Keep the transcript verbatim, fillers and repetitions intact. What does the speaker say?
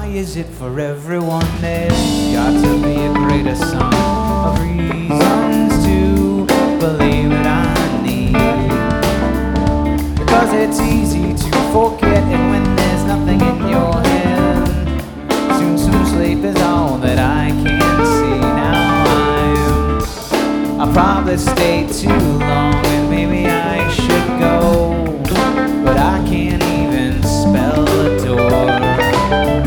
Why is it for everyone there's got to be a greater sum of reasons to believe that I need? Because it's easy to forget it when there's nothing in your head. Soon some sleep is all that I can see. Now I'm I'll probably stay too long, and maybe I should go.